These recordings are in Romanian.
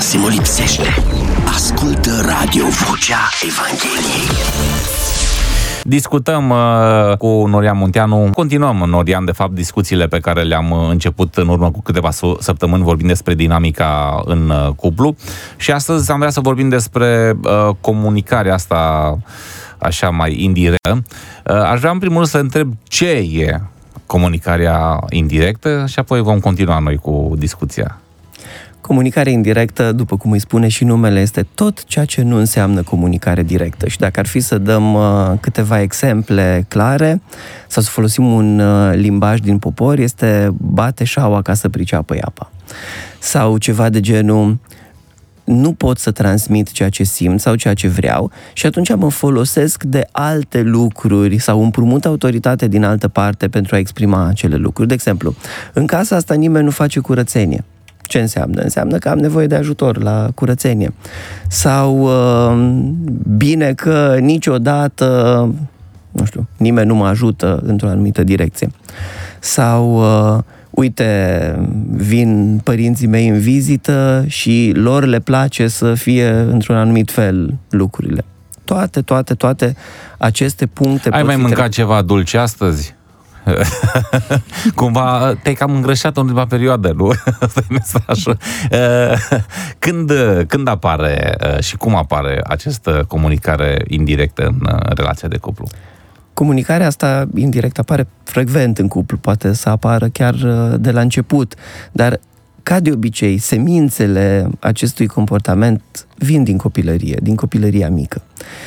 Massimo lipsește. Ascultă Radio Vocea Evangheliei. Discutăm cu Norian Munteanu. Continuăm, Norian, de fapt, discuțiile pe care le-am început în urmă cu câteva săptămâni, vorbind despre dinamica în cuplu. Și astăzi am vrea să vorbim despre comunicarea asta așa mai indirectă. Aș vrea în primul rând să întreb ce e comunicarea indirectă și apoi vom continua noi cu discuția. Comunicare indirectă, după cum îi spune și numele, este tot ceea ce nu înseamnă comunicare directă. Și dacă ar fi să dăm câteva exemple clare sau să folosim un limbaj din popor, este bate șaua ca să priceapă apa. Sau ceva de genul, nu pot să transmit ceea ce simt sau ceea ce vreau și atunci mă folosesc de alte lucruri sau împrumut autoritate din altă parte pentru a exprima acele lucruri. De exemplu, în casa asta nimeni nu face curățenie. Ce înseamnă? Înseamnă că am nevoie de ajutor la curățenie. Sau bine că niciodată, nimeni nu mă ajută într-o anumită direcție. Sau uite, vin părinții mei în vizită și lor le place să fie într-un anumit fel lucrurile. Toate aceste puncte... Ai mai mâncat ceva dulce astăzi? Cumva te-ai cam îngrășat în ultima perioadă, nu? Asta e mesajul. Când apare și cum apare această comunicare indirectă în relația de cuplu? Comunicarea asta indirectă apare frecvent în cuplu, poate să apară chiar de la început, dar ca de obicei, semințele acestui comportament vin din copilărie, din copilăria mică.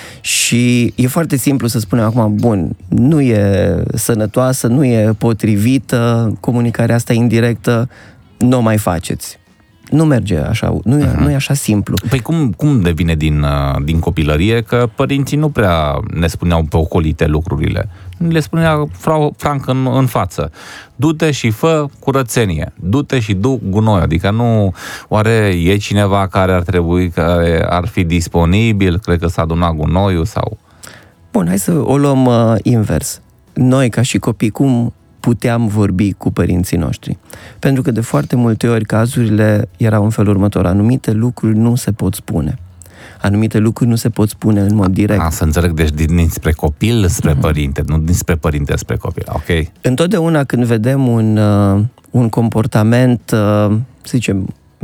Și e foarte simplu să spunem acum, bun, nu e sănătoasă, nu e potrivită, comunicarea asta indirectă, nu o mai faceți. Nu merge așa, nu e așa simplu. Păi cum devine din copilărie? Că părinții nu prea ne spuneau pe ocolite lucrurile. Le spunea franc în față. Du-te și fă curățenie. Du-te și du gunoi. Adică nu... Oare e cineva care ar fi disponibil? Cred că s-a adunat gunoiul sau... Bun, hai să o luăm invers. Noi, ca și copii, cum puteam vorbi cu părinții noștri? Pentru că de foarte multe ori cazurile erau în felul următor. Anumite lucruri nu se pot spune. Anumite lucruri nu se pot spune în mod direct. Să înțeleg, deci dinspre copil spre părinte, nu dinspre părinte spre copil. Ok. Întotdeauna când vedem un comportament, să zicem,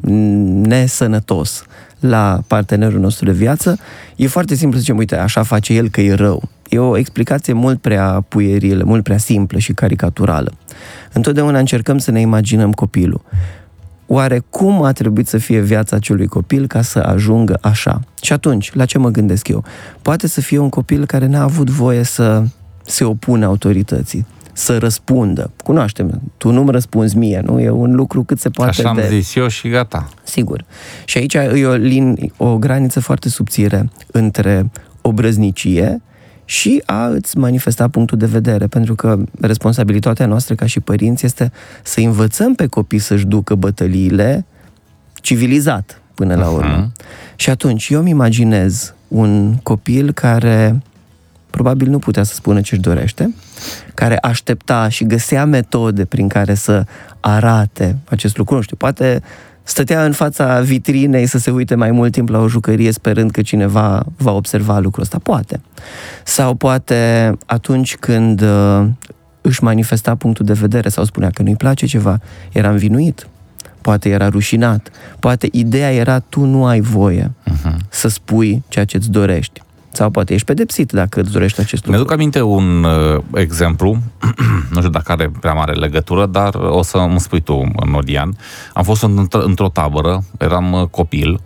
nesănătos la partenerul nostru de viață, e foarte simplu să zicem, uite, așa face el că e rău. E o explicație mult prea puierilă, mult prea simplă și caricaturală. Întotdeauna încercăm să ne imaginăm copilul. Oare cum a trebuit să fie viața acelui copil ca să ajungă așa? Și atunci, la ce mă gândesc eu? Poate să fie un copil care n-a avut voie să se opună autorității, să răspundă. Cunoaștem, tu nu-mi răspunzi mie, nu? E un lucru cât se poate așa am zis eu și gata. Sigur. Și aici e o graniță foarte subțire între obrăznicie și a îți manifesta punctul de vedere, pentru că responsabilitatea noastră ca și părinți este să învățăm pe copii să-și ducă bătăliile civilizat până la urmă. Și atunci eu îmi imaginez un copil care probabil nu putea să spună ce-și dorește, care aștepta și găsea metode prin care să arate acest lucru. Nu știu, poate stătea în fața vitrinei să se uite mai mult timp la o jucărie sperând că cineva va observa lucrul ăsta. Poate. Sau poate atunci când își manifesta punctul de vedere sau spunea că nu-i place ceva, era învinuit. Poate era rușinat. Poate ideea era tu nu ai voie să spui ceea ce îți dorești. Sau poate ești pedepsit dacă îți dorești acest lucru. Mi-aduc aminte un exemplu, nu știu dacă are prea mare legătură, dar o să îmi spui tu, Norian. Am fost într-o tabără, eram copil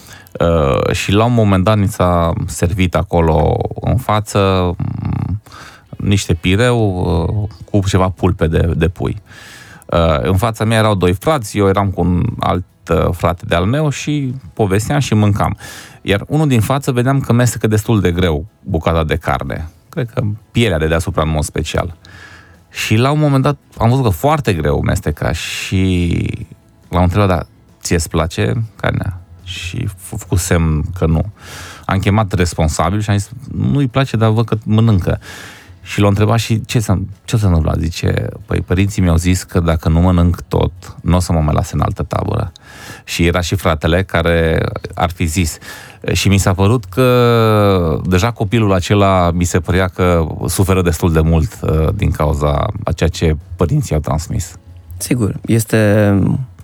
și la un moment dat ni s-a servit acolo în față niște pireu cu ceva pulpe de pui. În fața mea erau doi frați, eu eram cu un alt frate de-al meu și povesteam și mâncam. Iar unul din față vedeam că mestecă destul de greu bucata de carne. Cred că pielea de deasupra în mod special. Și la un moment dat am văzut că foarte greu mesteca și l-am întrebat, dar ție-ți place carnea? Și cu semn că nu. Am chemat responsabil și am zis, nu-i place, dar văd că mănâncă. Și l-a întrebat și ce s-a întâmplat. Zice, păi părinții mi-au zis că dacă nu mănânc tot, nu o să mă mai lase în altă tabără. Și era și fratele care ar fi zis. Și mi s-a părut că deja copilul acela mi se părea că suferă destul de mult din cauza a ceea ce părinții au transmis. Sigur, este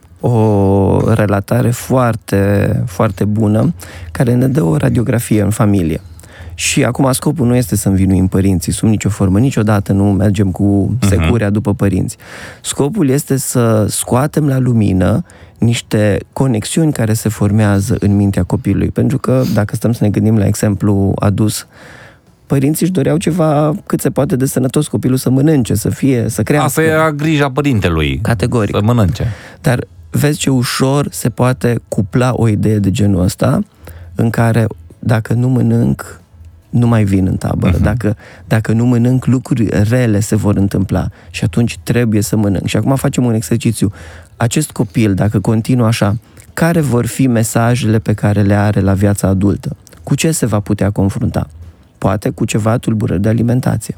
o relatare foarte, foarte bună care ne dă o radiografie în familie. Și acum scopul nu este să învinuim părinții sub nicio formă, niciodată nu mergem cu securea după părinți. Scopul este să scoatem la lumină niște conexiuni care se formează în mintea copilului. Pentru că, dacă stăm să ne gândim la exemplu adus, părinții își doreau ceva cât se poate de sănătos, copilul să mănânce, să crească. Asta era grija părintelui. Categoric. Să mănânce. Dar vezi ce ușor se poate cupla o idee de genul ăsta, în care dacă nu mănânc, nu mai vin în tabără. Dacă nu mănânc, lucruri rele se vor întâmpla și atunci trebuie să mănânc. Și acum facem un exercițiu. Acest copil, dacă continuă așa, care vor fi mesajele pe care le are la viața adultă? Cu ce se va putea confrunta? Poate cu ceva tulburări de alimentație.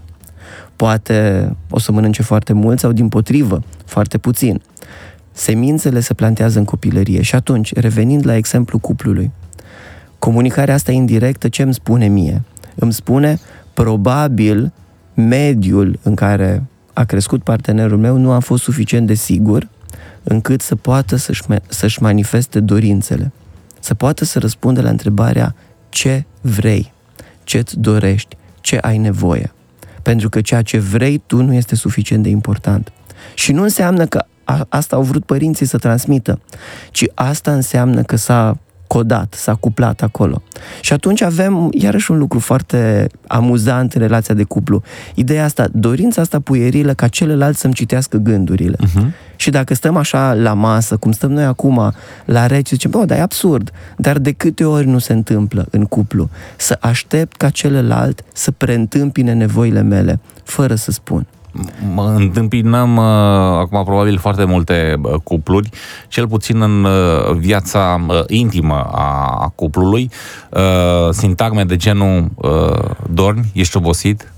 Poate o să mănânce foarte mult sau dimpotrivă, foarte puțin. Semințele se plantează în copilărie și atunci, revenind la exemplu cuplului, comunicarea asta indirectă ce îmi spune mie? Îmi spune, probabil, mediul în care a crescut partenerul meu nu a fost suficient de sigur încât să poată să-și manifeste dorințele, să poată să răspundă la întrebarea ce vrei, ce-ți dorești, ce ai nevoie. Pentru că ceea ce vrei tu nu este suficient de important. Și nu înseamnă că asta au vrut părinții să transmită, ci asta înseamnă că s-a codat, s-a cuplat acolo. Și atunci avem iarăși un lucru foarte amuzant în relația de cuplu. Ideea asta, dorința asta puierilă ca celălalt să-mi citească gândurile. Și dacă stăm așa la masă, cum stăm noi acum, la rece, zicem, bă, dar e absurd. Dar de câte ori nu se întâmplă în cuplu să aștept ca celălalt să preîntâmpine nevoile mele, fără să spun? Întâmpinăm acum probabil foarte multe cupluri, cel puțin în viața intimă a cuplului, sintagme de genul dormi, ești obosit,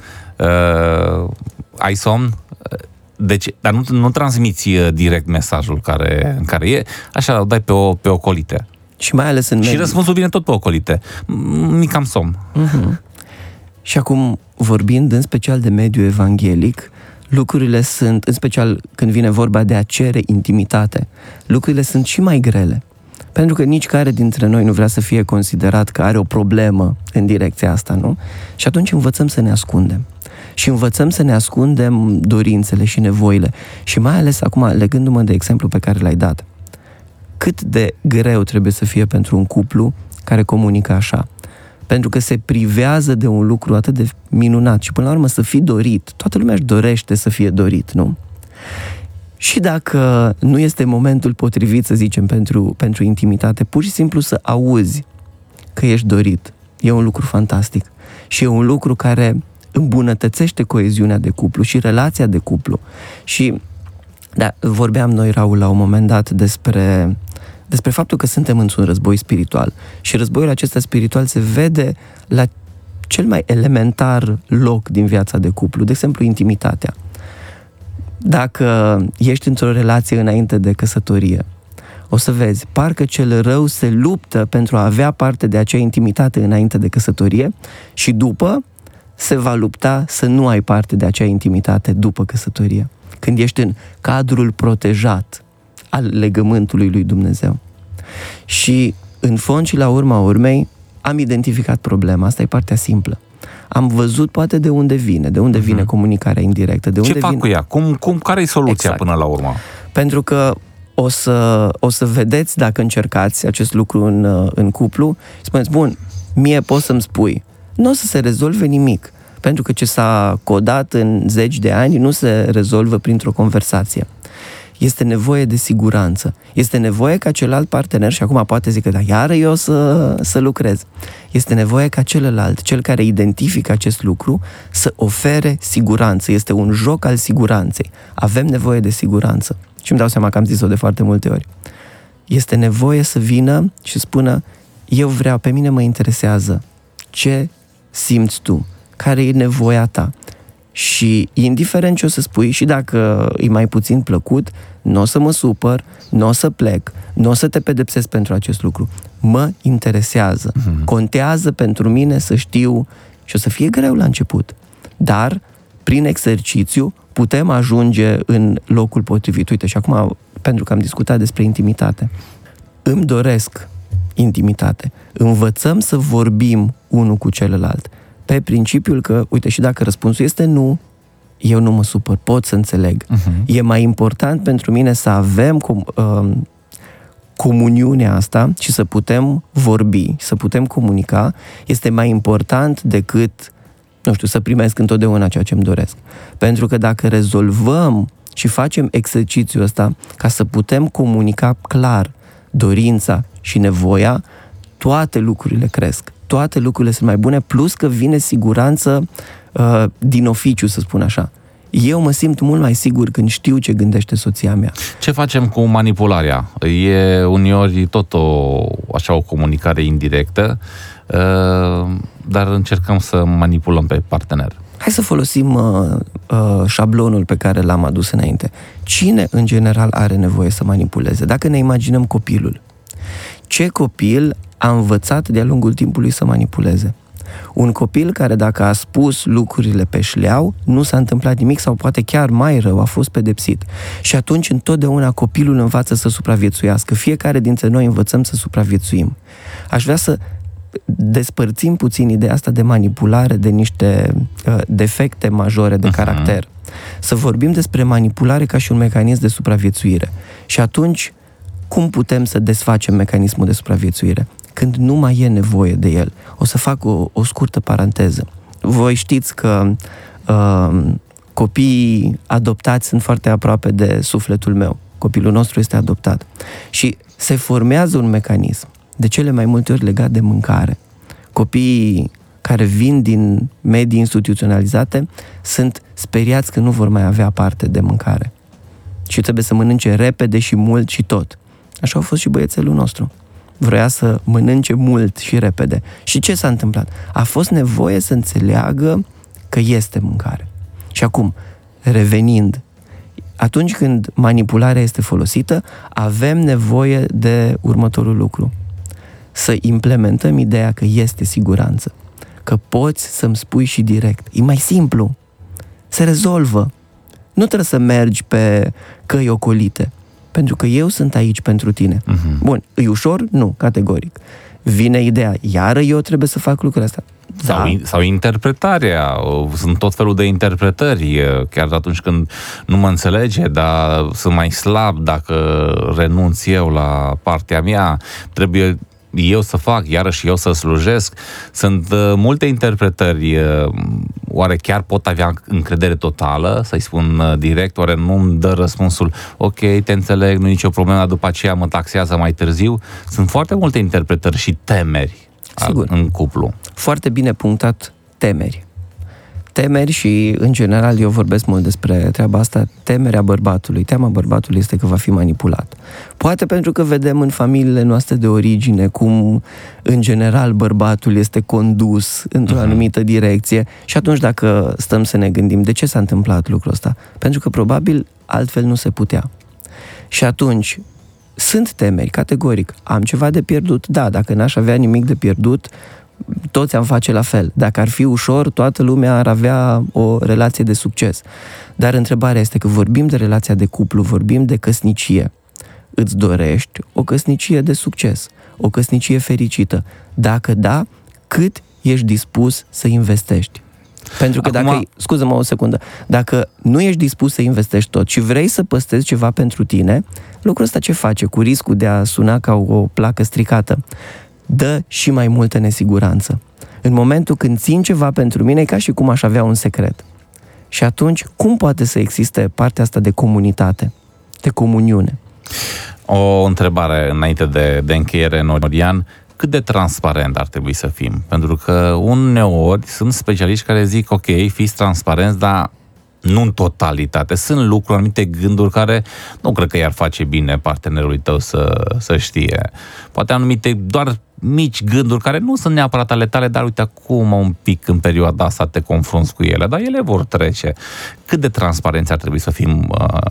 ai somn, deci, dar nu transmiți direct mesajul care e, așa îl dai pe ocolite. Și mai ales în mediu. Și răspunsul vine tot pe ocolite. Mic am somn. Și acum, vorbind în special de mediul evanghelic, lucrurile sunt, în special când vine vorba de a cere intimitate, lucrurile sunt și mai grele. Pentru că nici care dintre noi nu vrea să fie considerat că are o problemă în direcția asta, nu? Și atunci învățăm să ne ascundem. Și învățăm să ne ascundem dorințele și nevoile. Și mai ales acum, legându-mă de exemplu pe care l-ai dat, cât de greu trebuie să fie pentru un cuplu care comunică așa. Pentru că se privează de un lucru atât de minunat și până la urmă să fii dorit. Toată lumea își dorește să fie dorit, nu? Și dacă nu este momentul potrivit, să zicem, pentru intimitate, pur și simplu să auzi că ești dorit. E un lucru fantastic. Și e un lucru care îmbunătățește coeziunea de cuplu și relația de cuplu. Și da, vorbeam noi, Raul, la un moment dat despre faptul că suntem într-un război spiritual. Și războiul acesta spiritual se vede la cel mai elementar loc din viața de cuplu, de exemplu, intimitatea. Dacă ești într-o relație înainte de căsătorie, o să vezi, parcă cel rău se luptă pentru a avea parte de acea intimitate înainte de căsătorie și după se va lupta să nu ai parte de acea intimitate după căsătorie, când ești în cadrul protejat al legământului lui Dumnezeu. Și în fond și la urma urmei am identificat problema, asta e partea simplă. Am văzut poate de unde vine comunicarea indirectă. Ce fac cu ea? Care e soluția până la urmă? Pentru că o să vedeți dacă încercați acest lucru în cuplu și spuneți, bun, mie poți să-mi spui, nu o să se rezolve nimic, pentru că ce s-a codat în zeci de ani nu se rezolvă printr-o conversație. Este nevoie de siguranță. Este nevoie ca celălalt partener, și acum poate zic că da, iară eu să lucrez. Este nevoie ca celălalt, cel care identifică acest lucru, să ofere siguranță. Este un joc al siguranței. Avem nevoie de siguranță. Și îmi dau seama că am zis-o de foarte multe ori. Este nevoie să vină și spună, eu vreau, pe mine mă interesează ce simți tu, care e nevoia ta. Și indiferent ce o să spui, și dacă e mai puțin plăcut, nu o să mă supăr, nu o să plec, nu o să te pedepsesc pentru acest lucru. Mă interesează. Contează pentru mine să știu, și o să fie greu la început, dar prin exercițiu putem ajunge în locul potrivit. Uite, și acum, pentru că am discutat despre intimitate, îmi doresc intimitate. Învățăm să vorbim unul cu celălalt. Pe principiul că, uite, și dacă răspunsul este nu, eu nu mă supăr, pot să înțeleg. E mai important pentru mine să avem comuniunea asta și să putem vorbi, să putem comunica, este mai important decât, nu știu, să primesc întotdeauna ceea ce îmi doresc. Pentru că dacă rezolvăm și facem exercițiul ăsta ca să putem comunica clar dorința și nevoia, toate lucrurile cresc. Toate lucrurile sunt mai bune, plus că vine siguranță din oficiu, să spun așa. Eu mă simt mult mai sigur când știu ce gândește soția mea. Ce facem cu manipularea? E uneori tot o comunicare indirectă, dar încercăm să manipulăm pe partener. Hai să folosim șablonul pe care l-am adus înainte. Cine, în general, are nevoie să manipuleze? Dacă ne imaginăm copilul, ce copil a învățat de-a lungul timpului să manipuleze? Un copil care, dacă a spus lucrurile pe șleau, nu s-a întâmplat nimic sau poate chiar mai rău, a fost pedepsit. Și atunci întotdeauna copilul învață să supraviețuiască. Fiecare dintre noi învățăm să supraviețuim. Aș vrea să despărțim puțin ideea asta de manipulare, de niște defecte majore de caracter. Să vorbim despre manipulare ca și un mecanism de supraviețuire. Și atunci, cum putem să desfacem mecanismul de supraviețuire? Când nu mai e nevoie de el. O să fac o scurtă paranteză. Voi știți că copiii adoptați sunt foarte aproape de sufletul meu. Copilul nostru este adoptat. Și se formează un mecanism, de cele mai multe ori legat de mâncare. Copiii care vin din medii instituționalizate sunt speriați că nu vor mai avea parte de mâncare. Și trebuie să mănânce repede și mult și tot. Așa a fost și băiețelul nostru. Vrea să mănânce mult și repede. Și ce s-a întâmplat? A fost nevoie să înțeleagă că este mâncare. Și acum, revenind, atunci când manipularea este folosită, avem nevoie de următorul lucru. Să implementăm ideea că este siguranță. Că poți să-mi spui și direct. E mai simplu. Se rezolvă. Nu trebuie să mergi pe căi ocolite. Pentru că eu sunt aici pentru tine. Bun, e ușor? Nu, categoric. Vine ideea, iară eu trebuie să fac lucrurile astea. Sau interpretarea. Sunt tot felul de interpretări. Chiar atunci când nu mă înțelege, dar sunt mai slab dacă renunț eu la partea mea, trebuie eu să fac, iarăși eu să slujesc. Sunt multe interpretări. Oare chiar pot avea încredere totală, să-i spun direct, oare nu-mi dă răspunsul ok, te înțeleg, nu e nicio problemă, dar după aceea mă taxează mai târziu? Sunt foarte multe interpretări și temeri în cuplu. Foarte bine punctat, temeri. Temeri și, în general, eu vorbesc mult despre treaba asta, temerea bărbatului. Teama bărbatului este că va fi manipulat. Poate pentru că vedem în familiile noastre de origine cum, în general, bărbatul este condus într-o anumită direcție și atunci dacă stăm să ne gândim de ce s-a întâmplat lucrul ăsta, pentru că probabil altfel nu se putea. Și atunci sunt temeri, categoric. Am ceva de pierdut? Da, dacă n-aș avea nimic de pierdut, toți am face la fel. Dacă ar fi ușor, toată lumea ar avea o relație de succes. Dar întrebarea este că vorbim de relația de cuplu, vorbim de căsnicie. Îți dorești o căsnicie de succes, o căsnicie fericită. Dacă da, cât ești dispus să investești? Pentru că dacă, scuză-mă o secundă, dacă nu ești dispus să investești tot și vrei să păstrezi ceva pentru tine, lucrul ăsta ce face cu riscul de a suna ca o placă stricată? Dă și mai multă nesiguranță. În momentul când țin ceva pentru mine, e ca și cum aș avea un secret. Și atunci, cum poate să existe partea asta de comunitate, de comuniune? O întrebare înainte de încheiere, Norian. Cât de transparent ar trebui să fim? Pentru că uneori sunt specialiști care zic, ok, fiți transparenți, dar nu în totalitate. Sunt lucruri, anumite gânduri care nu cred că i-ar face bine partenerului tău să știe. Poate anumite, doar mici gânduri care nu sunt neapărat ale tale, dar uite acum un pic în perioada asta te confrunți cu ele, dar ele vor trece. Cât de transparenți ar trebui să fim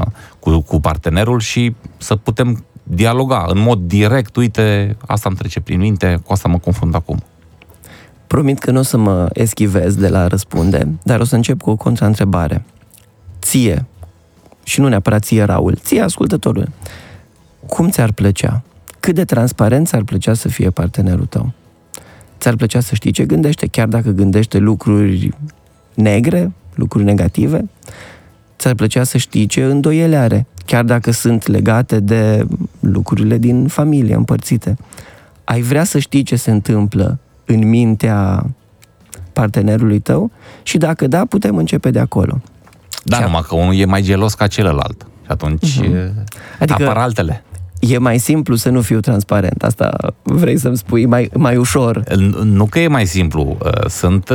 cu partenerul și să putem dialoga în mod direct, uite, asta îmi trece prin minte, cu asta mă confrunt acum. Promit că nu o să mă eschivez de la răspunde, dar o să încep cu o contraîntrebare. Ție, și nu neapărat ție, Raul, ție, ascultătorul, cum ți-ar plăcea? Cât de transparent ți-ar plăcea să fie partenerul tău? Ți-ar plăcea să știi ce gândește, chiar dacă gândește lucruri negre, lucruri negative? Ți-ar plăcea să știi ce îndoiele are, chiar dacă sunt legate de lucrurile din familie împărțite? Ai vrea să știi ce se întâmplă în mintea partenerului tău? Și dacă da, putem începe de acolo. Da, numai că unul e mai gelos ca celălalt. Și atunci Adică apar altele. E mai simplu să nu fiu transparent. Asta vrei să-mi spui mai ușor. Nu că e mai simplu. Sunt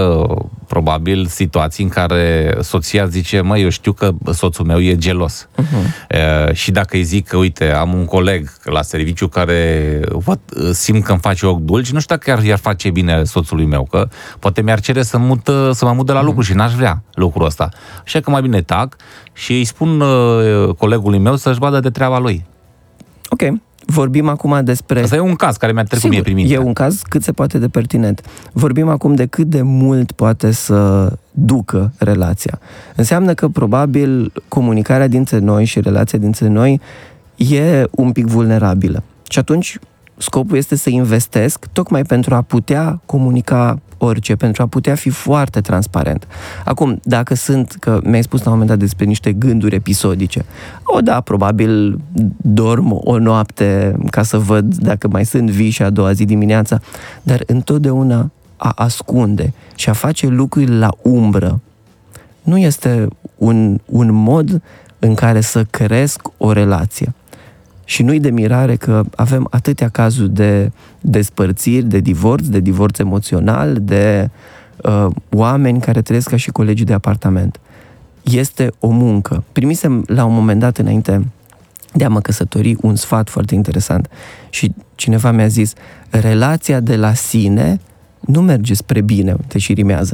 probabil situații în care soția zice, eu știu că soțul meu e gelos. Și dacă îi zic că, uite, am un coleg la serviciu care simt că îmi face ochi dulci, nu știu dacă i-ar face bine soțului meu, că poate mi-ar cere să mă mut de la lucru și n-aș vrea lucrul ăsta. Așa că mai bine tac și îi spun colegului meu să-și vadă de treaba lui. Ok, vorbim acum despre... Asta e un caz care mi-a trecut mie prin minte. E un caz cât se poate de pertinent. Vorbim acum de cât de mult poate să ducă relația. Înseamnă că probabil comunicarea dintre noi și relația dintre noi e un pic vulnerabilă. Și atunci scopul este să investesc tocmai pentru a putea comunica orice, pentru a putea fi foarte transparent. Acum, dacă că mi-ai spus la un moment dat despre niște gânduri episodice, da, probabil dorm o noapte ca să văd dacă mai sunt vii și a doua zi dimineața, dar întotdeauna a ascunde și a face lucruri la umbră nu este un mod în care să cresc o relație. Și nu-i de mirare că avem atâtea cazuri de despărțiri, de divorț emoțional, de oameni care trăiesc ca și colegii de apartament. Este o muncă. Primisem la un moment dat, înainte de a mă căsători, un sfat foarte interesant. Și cineva mi-a zis, relația de la sine nu merge spre bine, și rimează.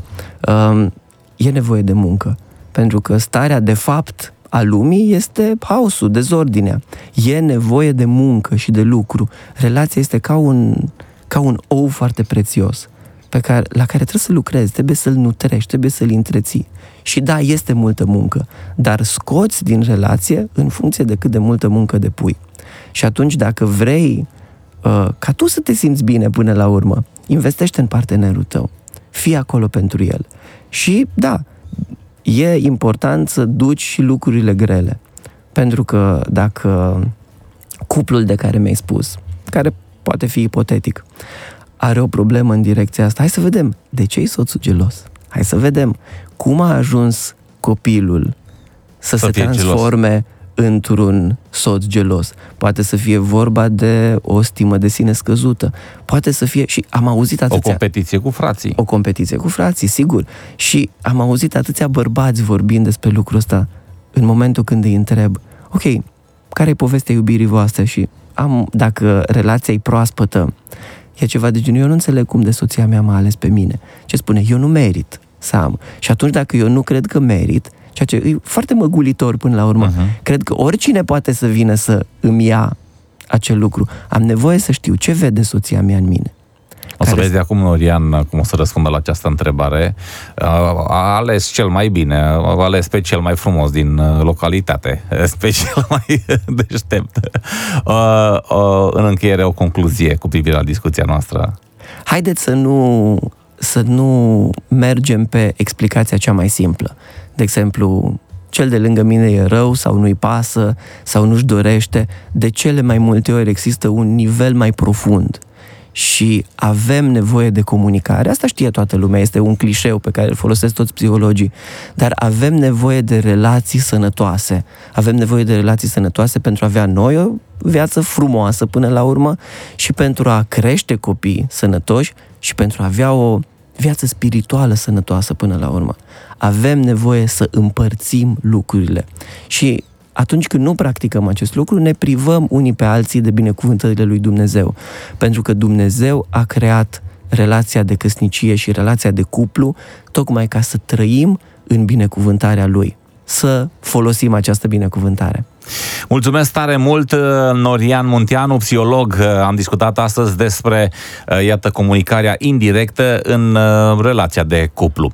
E nevoie de muncă. Pentru că starea de fapt a lumii este haosul, dezordinea. E nevoie de muncă și de lucru. Relația este ca un ou foarte prețios la care trebuie să lucrezi, trebuie să-l nutrești, trebuie să-l întreții. Și da, este multă muncă, dar scoți din relație în funcție de cât de multă muncă depui. Și atunci, dacă vrei ca tu să te simți bine până la urmă, investește în partenerul tău. Fii acolo pentru el. Și da, e important să duci și lucrurile grele. Pentru că dacă cuplul de care mi-ai spus, care poate fi ipotetic, are o problemă în direcția asta, hai să vedem de ce e soțul gelos. Hai să vedem cum a ajuns copilul să se transforme gelos într-un soț gelos. Poate să fie vorba de o stimă de sine scăzută. Poate să fie, și am auzit atâția... O competiție cu frații. O competiție cu frații, sigur. Și am auzit atâția bărbați vorbind despre lucrul ăsta în momentul când îi întreb, ok, care e povestea iubirii voastre? Și dacă relația e proaspătă, e ceva de genul, eu nu înțeleg cum de soția mea m-a ales pe mine. Ce spune? Eu nu merit să am. Și atunci dacă eu nu cred că merit, ceea ce e foarte măgulitor până la urmă, cred că oricine poate să vină să îmi ia acel lucru. Am nevoie să știu ce vede soția mea în mine. O să vezi de acum, Norian, cum o să răspundă la această întrebare. A ales cel mai bine, a ales pe cel mai frumos din localitate, pe cel mai deștept. În încheiere, o concluzie cu privire la discuția noastră. Haideți să nu mergem pe explicația cea mai simplă. De exemplu, cel de lângă mine e rău sau nu-i pasă sau nu-și dorește. De cele mai multe ori există un nivel mai profund și avem nevoie de comunicare. Asta știe toată lumea, este un clișeu pe care îl folosesc toți psihologii, dar avem nevoie de relații sănătoase. Avem nevoie de relații sănătoase pentru a avea noi o viață frumoasă până la urmă și pentru a crește copii sănătoși și pentru a avea o viață spirituală sănătoasă până la urmă. Avem nevoie să împărțim lucrurile. Și atunci când nu practicăm acest lucru, ne privăm unii pe alții de binecuvântările lui Dumnezeu. Pentru că Dumnezeu a creat relația de căsnicie și relația de cuplu tocmai ca să trăim în binecuvântarea Lui. Să folosim această binecuvântare. Mulțumesc tare mult, Norian Munteanu, psiholog. Am discutat astăzi despre, iată, comunicarea indirectă în relația de cuplu.